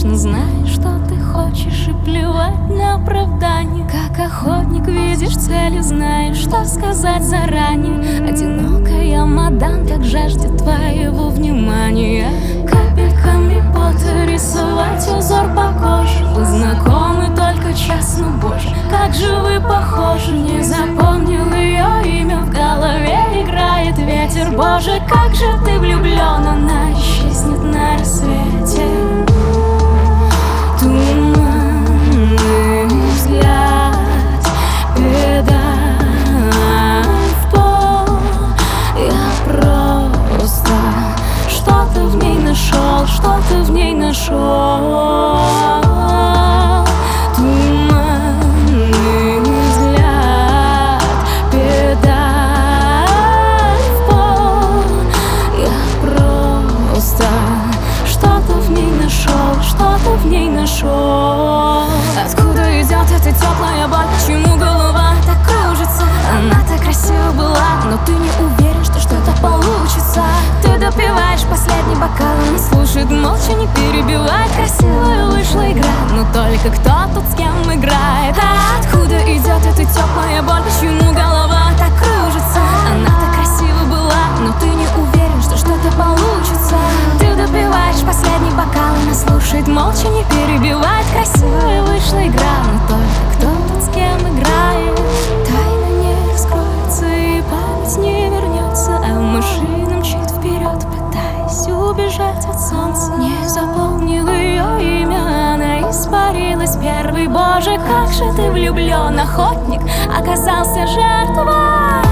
точно знаешь, что ты хочешь, и плевать на оправдание. Как охотник видишь цель и знаешь, что сказать заранее. Одинокая мадам так жаждет твоего внимания. Капельками пота рисовать узор по коже. Вы знакомы только час, но боже, как же вы похожи. Не запомнил ее имя, в голове играет ветер. Боже, как же ты влюблен, она исчезнет на рассвете. Туманный взгляд, беда в пол. Я просто что-то в ней нашел, что-то в ней нашел. Туманный взгляд, беда в пол. Я просто что-то в ней нашел, что-то в ней нашел. Откуда идет эта теплая боль? Почему голова так кружится? Она так красива была, но ты не уверен, что что-то получится. Ты допиваешь последний бокал, она слушает молча, не перебивает. Красивая вышла игра, но только кто тут с кем играет? А откуда идет эта теплая боль? Почему голова так кружится? Она так красива была, но ты не уверен, что что-то получится. Ты допиваешь последний бокал, она слушает молча, не перебивает. Красивая вышла игра, но только кто тут с кем играет? Тайна не раскроется и память не вернется, а машина мчит вперед, пытаясь убежать от солнца. Не запомнил ее имя, она испарилась первой. Боже, как же ты влюблен, охотник оказался жертвой.